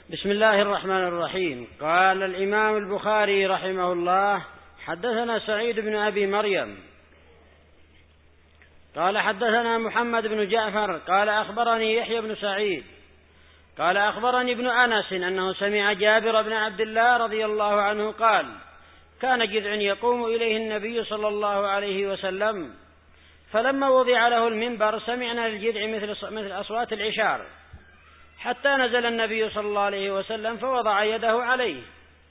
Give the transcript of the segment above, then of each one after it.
بسم الله الرحمن الرحيم. قال الإمام البخاري رحمه الله: حدثنا سعيد بن أبي مريم قال حدثنا محمد بن جعفر قال أخبرني يحيى بن سعيد قال أخبرني ابن أنس أنه سمع جابر بن عبد الله رضي الله عنه قال: كان جذع يقوم إليه النبي صلى الله عليه وسلم، فلما وضع له المنبر سمعنا للجذع مثل أصوات العشار، حتى نزل النبي صلى الله عليه وسلم فوضع يده عليه.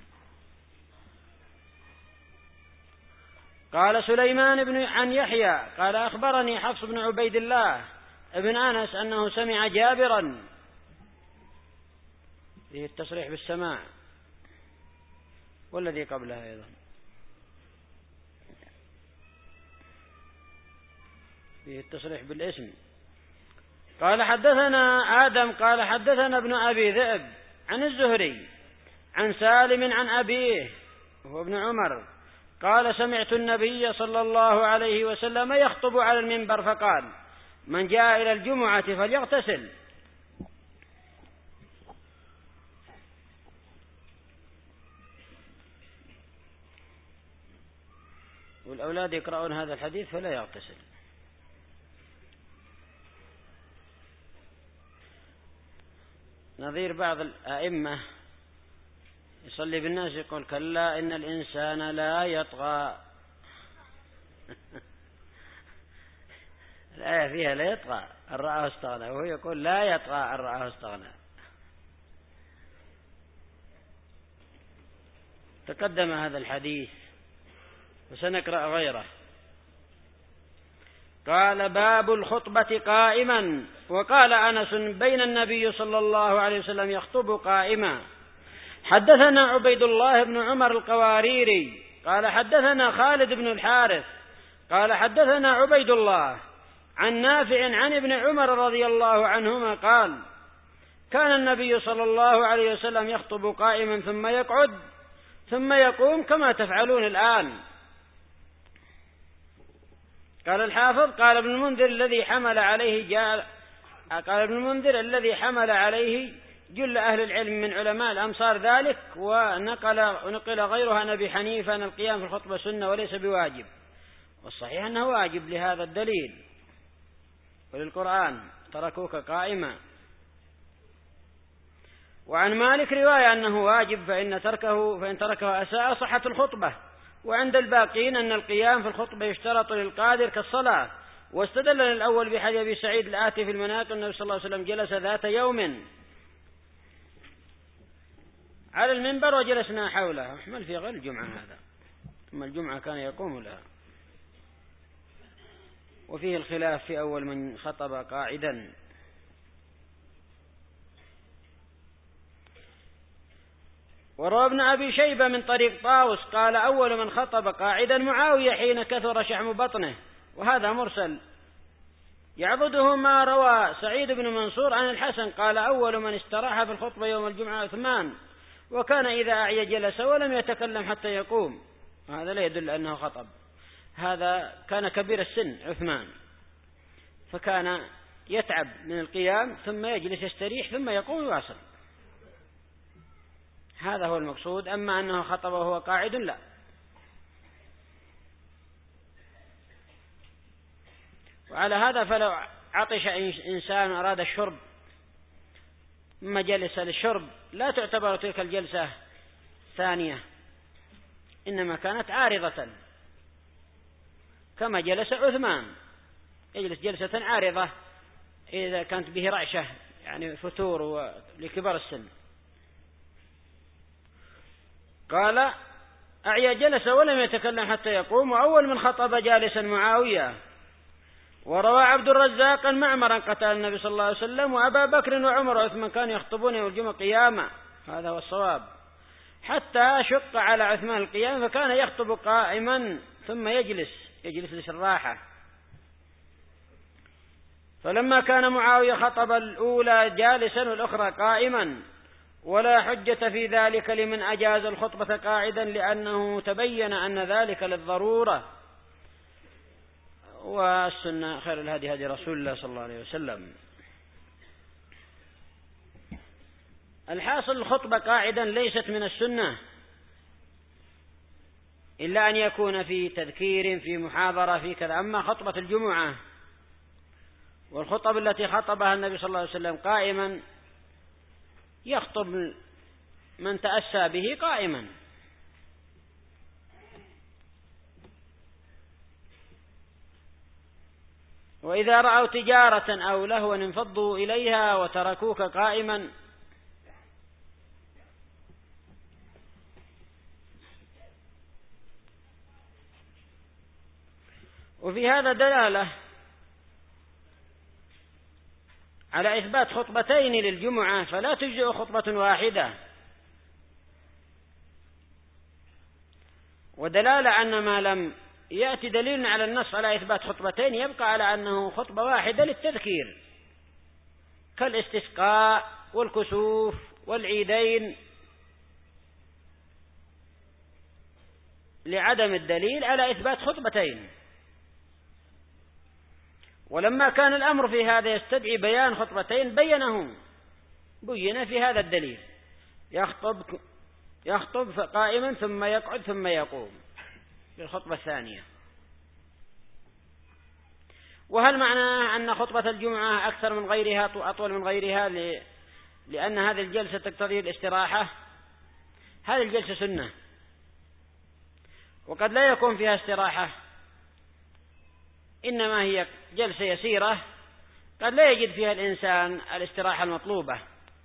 قال سليمان بن عن يحيى قال أخبرني حفص بن عبيد الله ابن أنس أنه سمع جابرا، فيه التصريح بالسماع والذي قبلها أيضا فيه التصريح بالاسم. قال حدثنا آدم قال حدثنا ابن أبي ذئب عن الزهري عن سالم عن أبيه وهو ابن عمر قال: سمعت النبي صلى الله عليه وسلم يخطب على المنبر فقال: من جاء إلى الجمعة فليغتسل. والأولاد يقرؤون هذا الحديث فلا يغتسل. نظير بعض الأئمة يصلي بالناس يقول: كلا إن الإنسان لا يطغى. الآية فيها لا يطغى أن رآه استغنى، وهو يقول لا يطغى أن رآه استغنى. تقدم هذا الحديث وسنقرأ غيره. قال: باب الخطبة قائما. وقال أنس: بين النبي صلى الله عليه وسلم يخطب قائما. حدثنا عبيد الله بن عمر القواريري قال حدثنا خالد بن الحارث قال حدثنا عبيد الله عن نافع عن ابن عمر رضي الله عنهما قال: كان النبي صلى الله عليه وسلم يخطب قائما ثم يقعد ثم يقوم كما تفعلون الآن. قال الحافظ: قال ابن المنذر الذي حمل عليه جل أهل العلم من علماء الأمصار ذلك، ونقل غيرها عن أبي حنيفة أن القيام في الخطبة سنة وليس بواجب، والصحيح أنه واجب لهذا الدليل، وللقرآن تركوك قائما. وعن مالك رواية أنه واجب فإن تركه أساء صحة الخطبة. وعند الباقين أن القيام في الخطبة يشترط للقادر كالصلاة. واستدل الأول بحديث أبي سعيد الآتي في المناقب: النبي صلى الله عليه وسلم جلس ذات يوم على المنبر وجلسنا حوله، احمل في غير الجمعة هذا، ثم الجمعة كان يقوم لها. وفيه الخلاف في أول من خطب قاعدا. وروى ابن أبي شيبة من طريق طاوس قال: أول من خطب قاعدا معاوية حين كثر شحم بطنه، وهذا مرسل. يعبده ما روى سعيد بن منصور عن الحسن قال: أول من استراح في الخطبة يوم الجمعة عثمان، وكان إذا أعيا جلس ولم يتكلم حتى يقوم. هذا لا يدل أنه خطب، هذا كان كبير السن عثمان، فكان يتعب من القيام ثم يجلس يستريح ثم يقوم يواصل. هذا هو المقصود. أما أنه خطب وهو قاعد لا. وعلى هذا فلو عطش إنسان أراد الشرب ثم جلس للشرب لا تعتبر تلك الجلسة ثانية، إنما كانت عارضة، كما جلس عثمان يجلس جلسة عارضة إذا كانت به رعشة يعني فتور لكبار السن. قال: أعيا جلس ولم يتكلم حتى يقوم. وأول من خطب جالسا معاوية. وروى عبد الرزاق معمرا قتل النبي صلى الله عليه وسلم وأبا بكر وعمر وعثمان كانوا يخطبون يوم الجمعة قياما، هذا هو الصواب، حتى شق على عثمان القيام فكان يخطب قائما ثم يجلس للراحة. فلما كان معاوية خطب الأولى جالسا والأخرى قائما، ولا حجة في ذلك لمن أجاز الخطبة قاعدا، لأنه تبين أن ذلك للضرورة. والسنة خير الهدي هدي رسول الله صلى الله عليه وسلم. الحاصل الخطبة قاعدا ليست من السنة إلا أن يكون في تذكير، في محاضرة، في كذا. أما خطبة الجمعة والخطب التي خطبها النبي صلى الله عليه وسلم قائما، يخطب من تأسى به قائما. وإذا رأوا تجارة أو لهوا انفضوا إليها وتركوك قائما. وفي هذا دلالة على إثبات خطبتين للجمعة، فلا تجزئ خطبة واحدة، ودلالة أن ما لم يأتي دليل على النص على إثبات خطبتين يبقى على أنه خطبة واحدة للتذكير، كالاستسقاء والكسوف والعيدين، لعدم الدليل على إثبات خطبتين. ولما كان الأمر في هذا يستدعي بيان خطبتين بين في هذا الدليل، يخطب قائما ثم يقعد ثم يقوم في الخطبة الثانية. وهل معناه أن خطبة الجمعة أكثر من غيرها أطول من غيرها لأن هذه الجلسة تقتضي الاستراحة؟ هذه الجلسة سنة، وقد لا يكون فيها استراحة، إنما هي جلسة يسيرة قد لا يجد فيها الإنسان الاستراحة المطلوبة.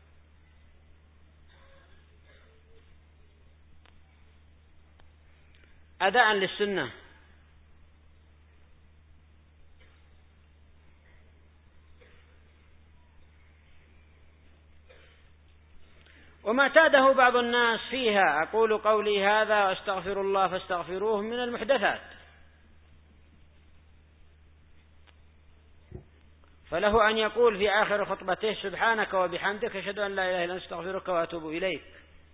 أداء للسنة. وما اعتاده بعض الناس فيها، أقول قولي هذا واستغفر الله فاستغفروه، من المحدثات، فله أن يقول في آخر خطبته سبحانك وبحمدك أشهد أن لا إله إلا أنت أستغفرك وأتوب إليك.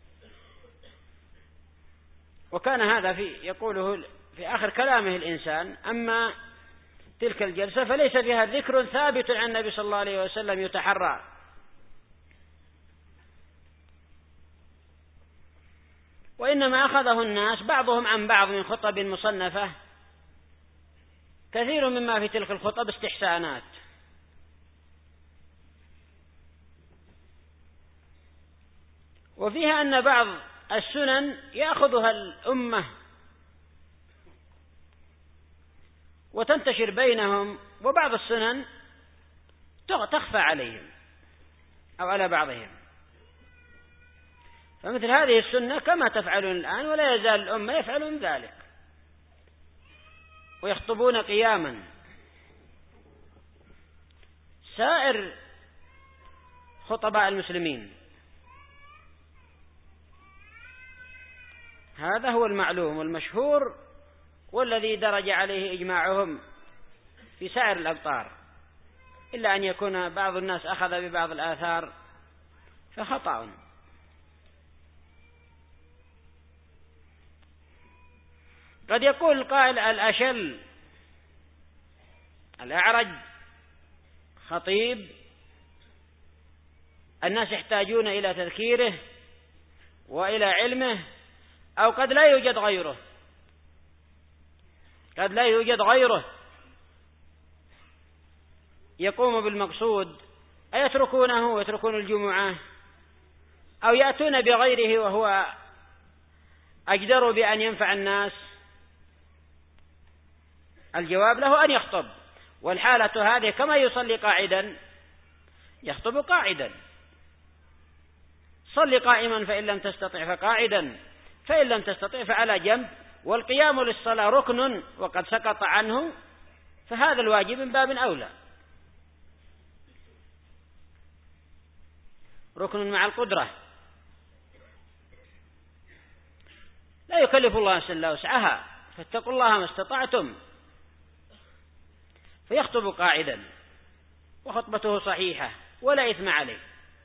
وكان هذا يقوله في آخر كلامه الإنسان. أما تلك الجلسة فليس فيها ذكر ثابت عن النبي صلى الله عليه وسلم يتحرى، وإنما أخذه الناس بعضهم عن بعض من خطب مصنفة، كثير مما في تلك الخطب استحسانات، وفيها أن بعض السنن يأخذها الأمة وتنتشر بينهم، وبعض السنن تخفى عليهم أو على بعضهم. فمثل هذه السنة كما تفعلون الآن، ولا يزال الأمة يفعلون ذلك ويخطبون قياما. سائر خطباء المسلمين هذا هو المعلوم والمشهور والذي درج عليه إجماعهم في سائر الأقطار، إلا أن يكون بعض الناس أخذ ببعض الآثار فخطأ. قد يقول القائل الأشل الأعرج خطيب الناس يحتاجون إلى تذكيره وإلى علمه، أو قد لا يوجد غيره، قد لا يوجد غيره يقوم بالمقصود، أيتركونه ويتركون الجمعة، أو يأتون بغيره وهو أجدر بأن ينفع الناس؟ الجواب له أن يخطب، والحالة هذه كما يصلي قاعدا يخطب قاعدا. صل قائما فإن لم تستطع فقاعدا، فإن لم تستطع فعلى جنب. والقيام للصلاة ركن وقد سقط عنه، فهذا الواجب من باب أولى، ركن مع القدرة، لا يكلف الله نفسا إلا وسعها، فاتقوا الله ما استطعتم. فيخطب قاعدا وخطبته صحيحة ولا إثم عليه.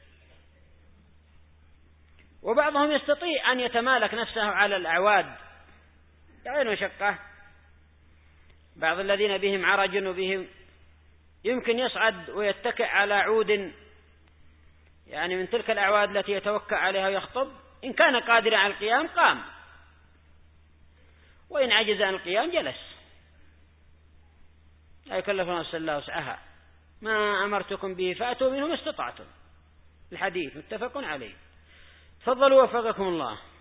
وبعضهم يستطيع أن يتمالك نفسه على الأعواد بعين مشقة، بعض الذين بهم عرج وبهم يمكن يصعد ويتكئ على عود يعني من تلك الأعواد التي يتوكأ عليها ويخطب، إن كان قادرا على القيام قام، وإن عجز عن القيام جلس. لا يكلف نفسا إلا وسعها، ما أمرتكم به فأتوا منه ما استطعتم. الحديث متفق عليه. تفضلوا وفقكم الله.